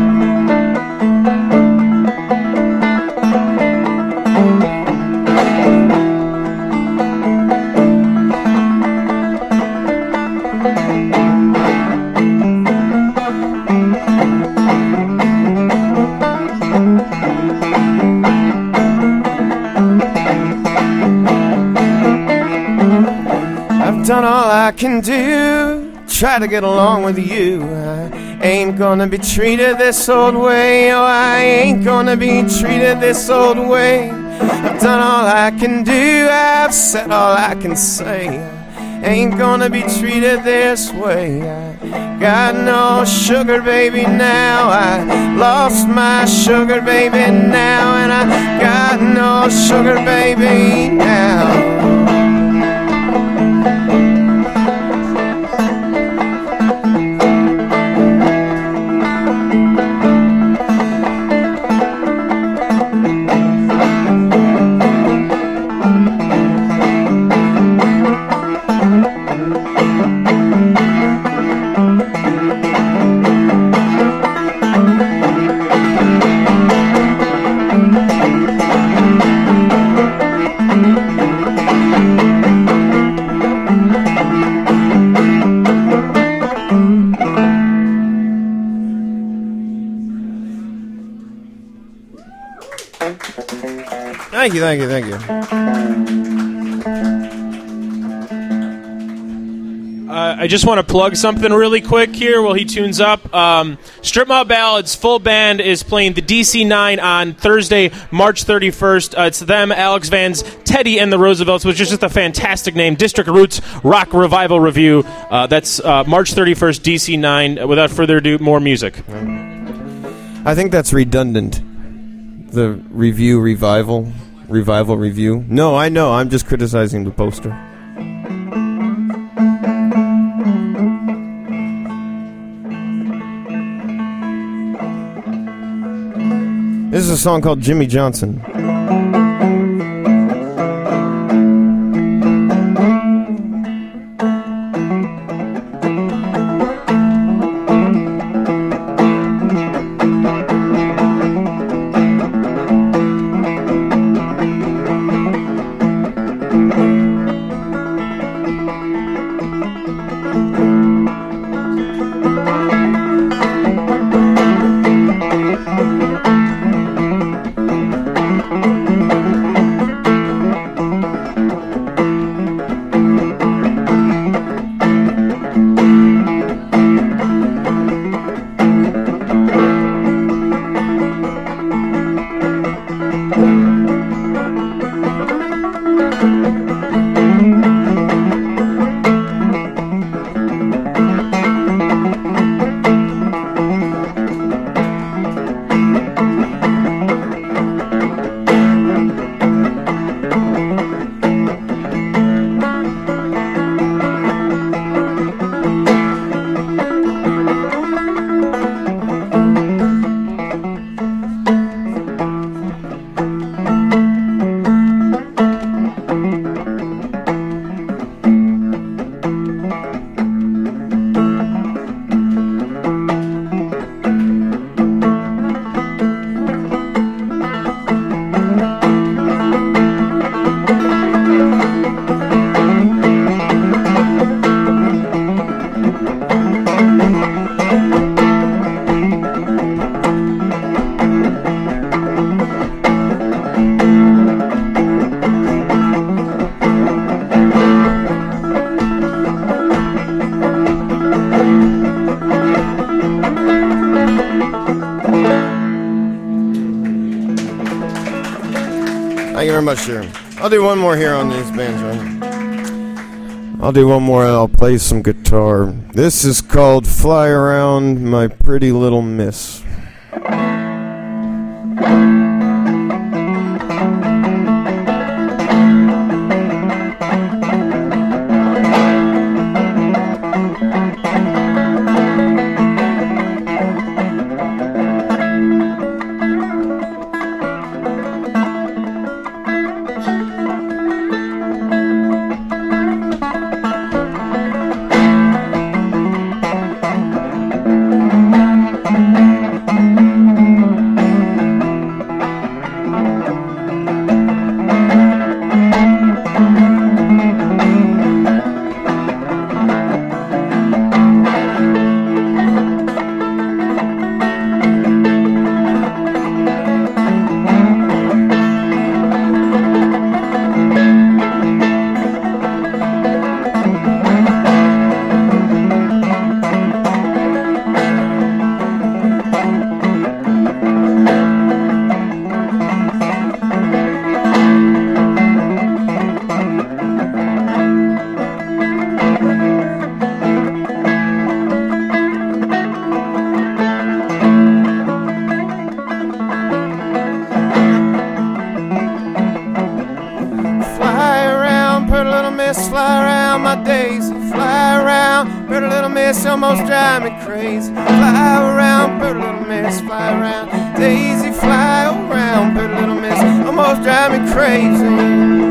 Done all I can do, try to get along with you. I ain't gonna be treated this old way. Oh, I ain't gonna be treated this old way. I've done all I can do, I've said all I can say. I ain't gonna be treated this way. I got no sugar baby now. I lost my sugar baby now. And I got no sugar baby now. you, thank you, thank you. Uh, I just want to plug something really quick here while he tunes up. Um, Strip Mall Ballads full band is playing the D C nine on Thursday, March thirty-first. Uh, it's them, Alex Vans, Teddy, and the Roosevelts, which is just a fantastic name. District Roots Rock Revival Review. Uh, that's uh, March thirty-first, D C nine. Without further ado, more music. I think that's redundant. The review, revival, revival, review. No, I know. I'm just criticizing the poster. This is a song called Jimmy Johnson. Thank you very much, sir. I'll do one more here on these bands, right? I'll do one more and I'll play some guitar. This is called Fly Around My Pretty Little Miss. Fly around my daisy, fly around, pretty little miss, almost drive me crazy. Fly around, pretty little miss, fly around, daisy, fly around, pretty little miss, almost drive me crazy.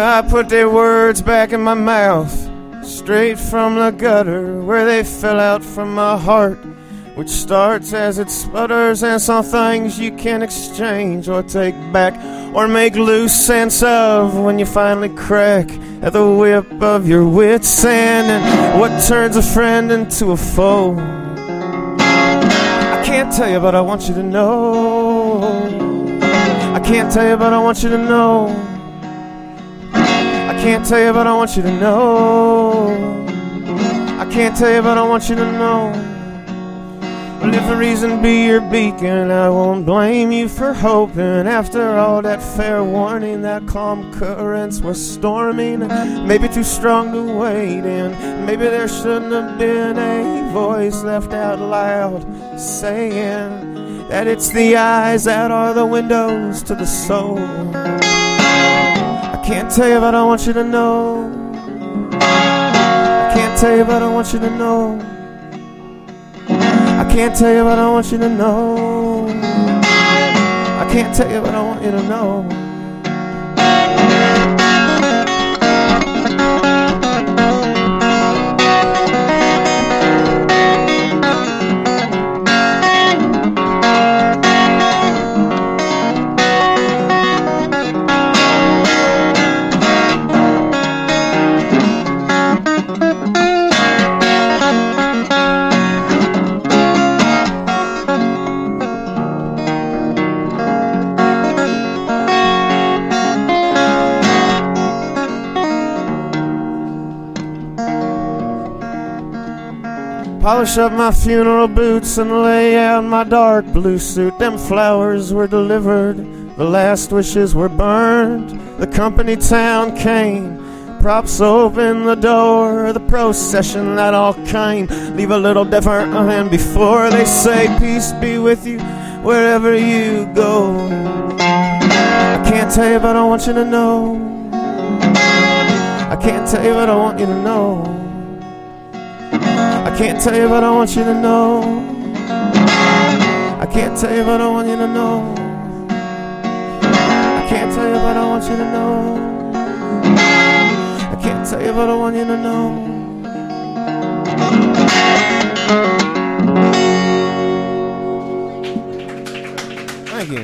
Well, I put their words back in my mouth, straight from the gutter, where they fell out from my heart, which starts as it sputters, and some things you can exchange or take back or make loose sense of when you finally crack at the whip of your wits' end. And what turns a friend into a foe, I can't tell you, but I want you to know. I can't tell you, but I want you to know. I can't tell you, but I want you to know. I can't tell you, but I want you to know. Well, if the reason be your beacon, I won't blame you for hoping. After all that fair warning, that calm currents were storming, maybe too strong to wade in. Maybe there shouldn't have been a voice left out loud saying that it's the eyes that are the windows to the soul. I can't tell you, but I want you to know. I can't tell you, but I want you to know. I can't tell you, but I want you to know. I can't tell you, but I want you to know. Polish up my funeral boots and lay out my dark blue suit. Them flowers were delivered, the last wishes were burned. The company town came, props open the door. The procession that all came leave a little different than before. They say peace be with you wherever you go. I can't tell you, but I want you to know. I can't tell you, but I want you to know. I can't tell you, but I want you to know. I can't tell you, but I want you to know. I can't tell you, but I want you to know. I can't tell you, but I want you to know. Thank you.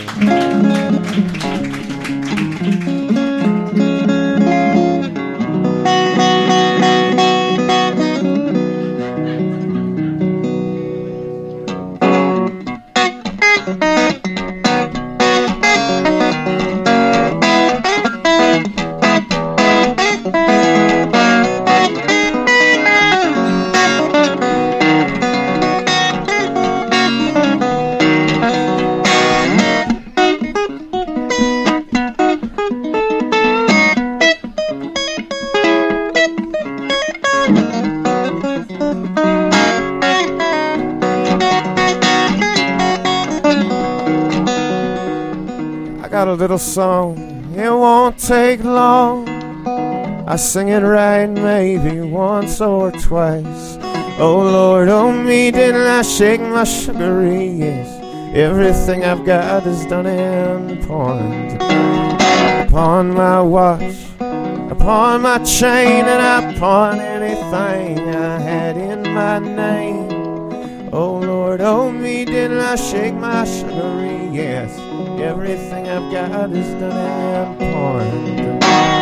Got a little song, it won't take long. I sing it right maybe once or twice. Oh Lord, oh me, didn't I shake my sugary? Yes, everything I've got is done and pawned. Upon my watch, upon my chain, and I pawn anything I had in my name. Oh Lord, oh me, didn't I shake my sugary? Yes, everything I've got is done and pawned.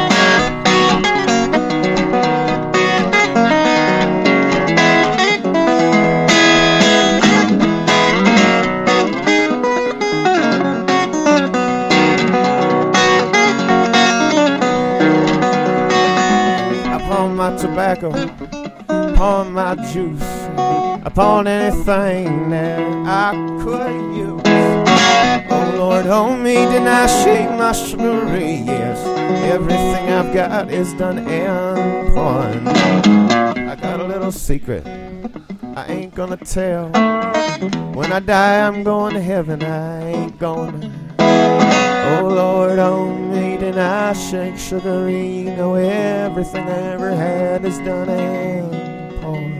Upon my tobacco, upon my juice, upon anything that I could use. Oh Lord, oh me, didn't I shake my sugary? Yes, everything I've got is done and pawned. I got a little secret I ain't gonna tell. When I die, I'm going to heaven. I ain't gonna. Oh Lord, oh me, didn't I shake sugary? No, everything I ever had is done and pawned.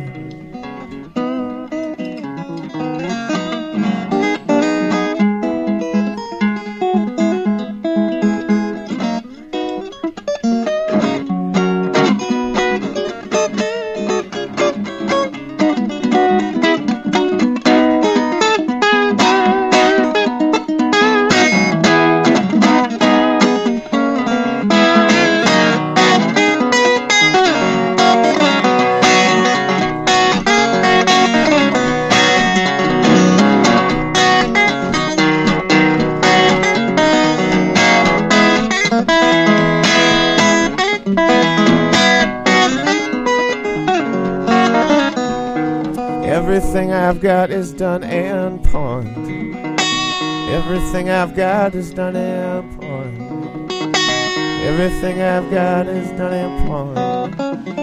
I've got is done and pawned. Everything I've got is done and pawned. Everything I've got is done and pawned.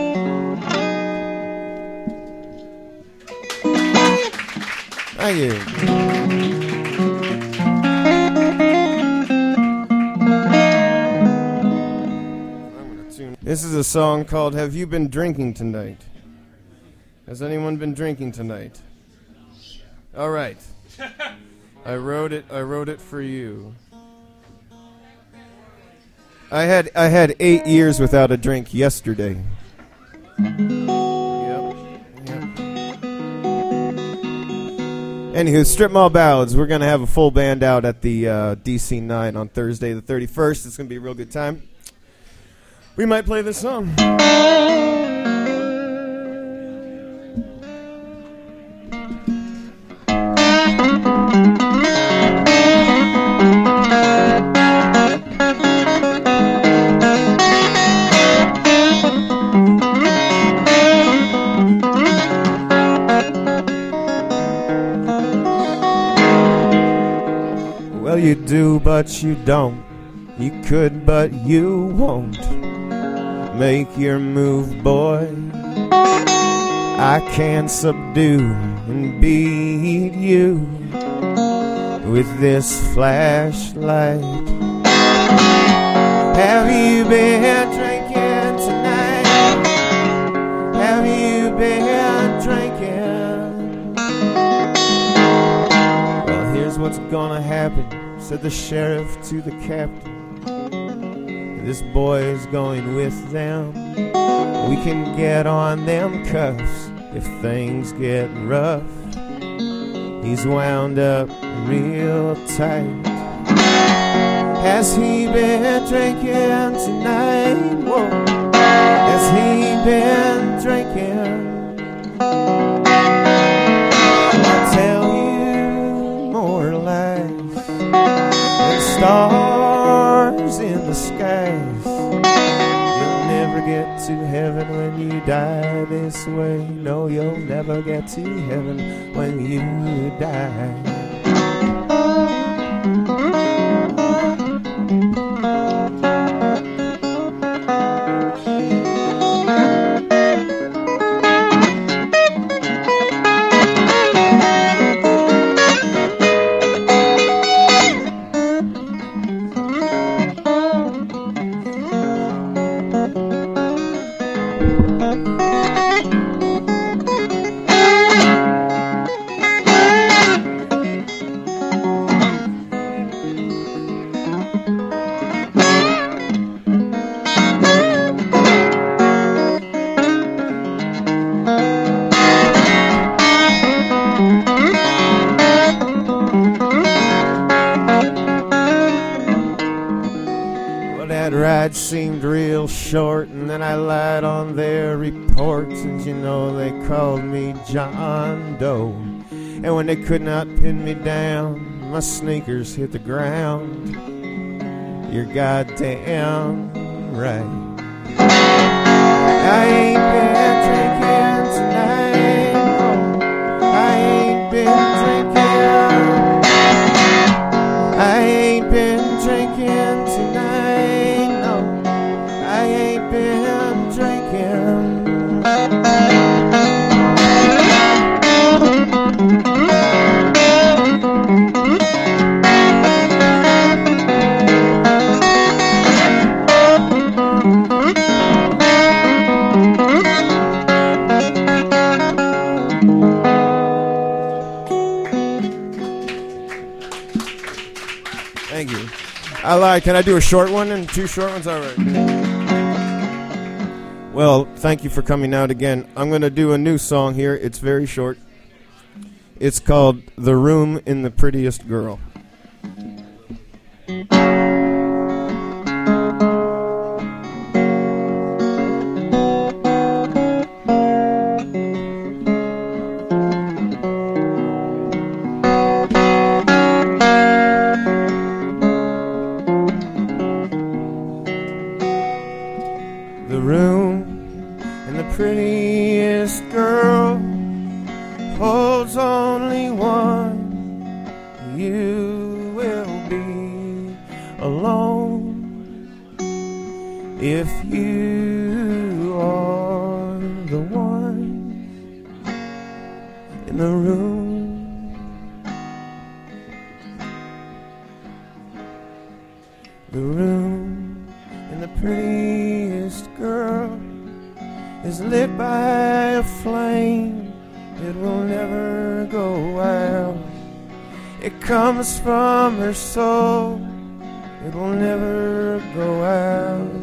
Thank you. This is a song called Have You Been Drinking Tonight? Has anyone been drinking tonight? All right. I wrote it I wrote it for you. I had I had eight years without a drink yesterday. Yep. Yep. Anywho, Strip Mall Ballads. We're gonna have a full band out at the uh, D C nine on Thursday the thirty-first. It's gonna be a real good time. We might play this song. Well, you do, but you don't. You could, but you won't. Make your move, boy. I can subdue and beat you with this flashlight. Have you been drinking tonight? Have you been drinking? Well, here's what's gonna happen, said the sheriff to the captain. This boy's going with them. We can get on them cuffs if things get rough. He's wound up real tight. Has he been drinking tonight? Whoa. Has he been drinking? I'll tell you more lies than stars in the skies. You'll never get to heaven when you die this way. No, you'll never get to heaven when you die. Seemed real short, and then I lied on their reports, and you know they called me John Doe. And when they could not pin me down, my sneakers hit the ground. You're goddamn right. I ain't been drinking tonight. No, I ain't been drinking. I ain't been drinking tonight. No, I ain't been drinking. Thank you. I lied. Can I do a short one and two short ones? All right. Well, thank you for coming out again. I'm going to do a new song here. It's very short. It's called The Room in the Prettiest Girl. The room and the prettiest girl holds on alone. If you are the one in the room, the room and the prettiest girl is lit by a flame. It will never go out. It comes from her soul. It will never go out.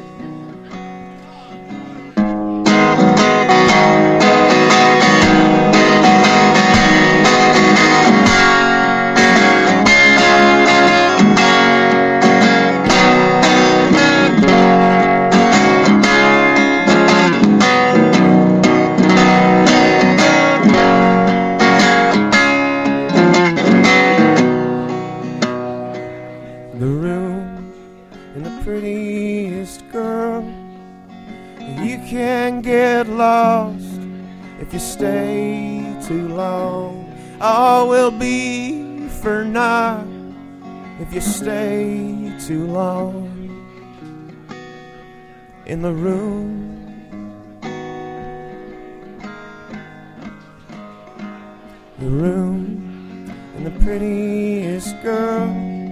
Lost if you stay too long. All will be for naught if you stay too long in the room. The room and the prettiest girl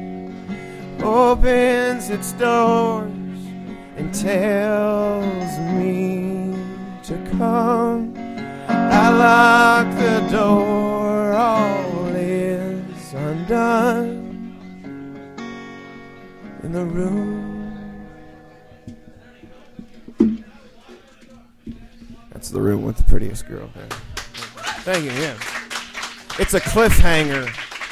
opens its doors and tells me to come. I lock the door, all is undone in the room. That's the room with the prettiest girl. Yeah. Thank you, yeah. It's a cliffhanger.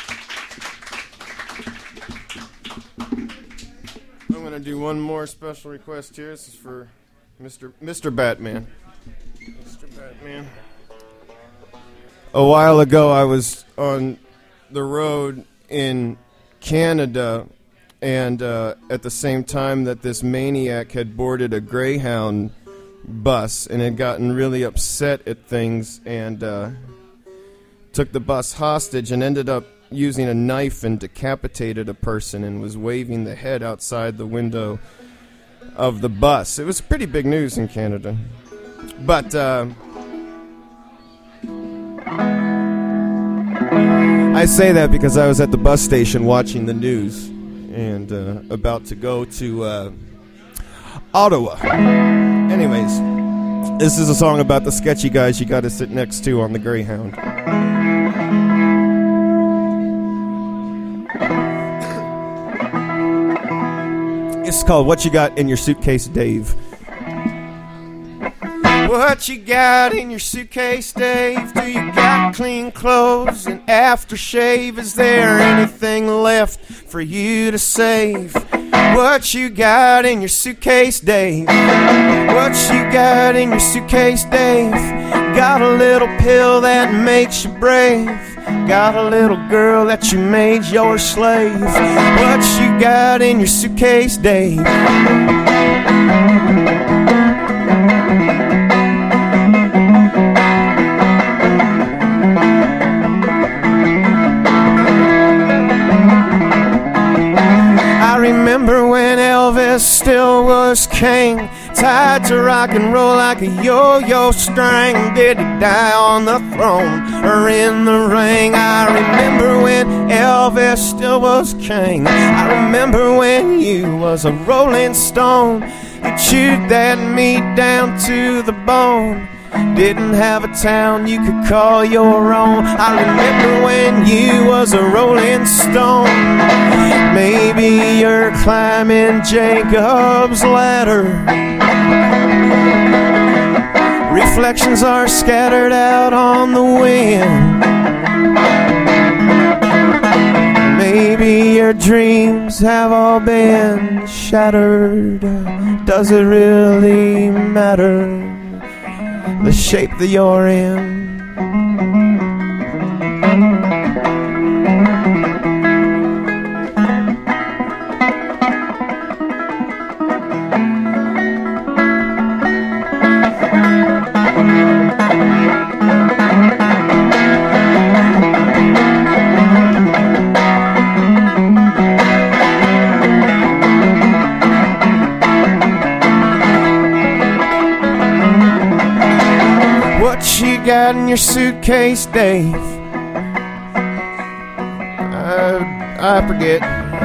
I'm going to do one more special request here. This is for Mister Mister Batman. Mister Batman. A while ago, I was on the road in Canada, and uh, at the same time that this maniac had boarded a Greyhound bus and had gotten really upset at things and uh, took the bus hostage and ended up using a knife and decapitated a person and was waving the head outside the window of the bus. It was pretty big news in Canada. But uh, I say that because I was at the bus station watching the news and uh, about to go to uh, Ottawa. Anyways, this is a song about the sketchy guys you got to sit next to on the Greyhound. It's called What You Got in Your Suitcase, Dave. What you got in your suitcase, Dave? Do you got clean clothes and aftershave? Is there anything left for you to save? What you got in your suitcase, Dave? What you got in your suitcase, Dave? Got a little pill that makes you brave. Got a little girl that you made your slave. What you got in your suitcase, Dave? I remember when Elvis still was king, tied to rock and roll like a yo-yo string. Did he die on the throne or in the ring? I remember when Elvis still was king. I remember when you was a rolling stone. You chewed that meat down to the bone. Didn't have a town you could call your own. I remember when you was a rolling stone. Maybe you're climbing Jacob's ladder. Reflections are scattered out on the wind. Maybe your dreams have all been shattered. Does it really matter the shape that you're in? got in your suitcase, Dave? Uh, I forget.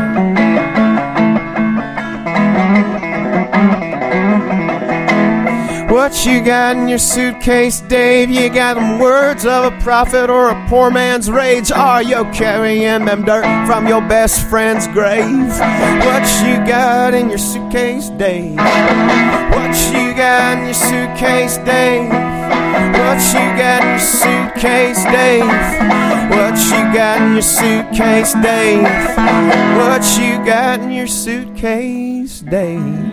What you got in your suitcase, Dave? You got them words of a prophet or a poor man's rage. Are you carrying them dirt from your best friend's grave? What you got in your suitcase, Dave? What you got in your suitcase, Dave? What you got in your suitcase, Dave? What you got in your suitcase, Dave? What you got in your suitcase, Dave?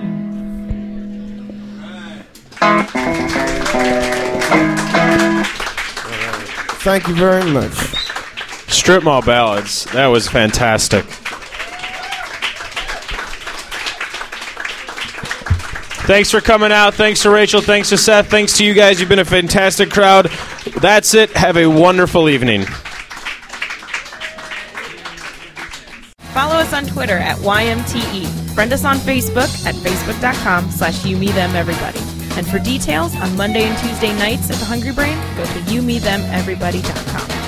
Thank you very much. Strip Mall Ballads. That was fantastic. Thanks for coming out. Thanks to Rachel. Thanks to Seth. Thanks to you guys. You've been a fantastic crowd. That's it. Have a wonderful evening. Follow us on Twitter at Y M T E. Friend us on Facebook at facebook.com slash you, me, them, everybody. And for details on Monday and Tuesday nights at the Hungry Brain, go to you me them everybody dot com.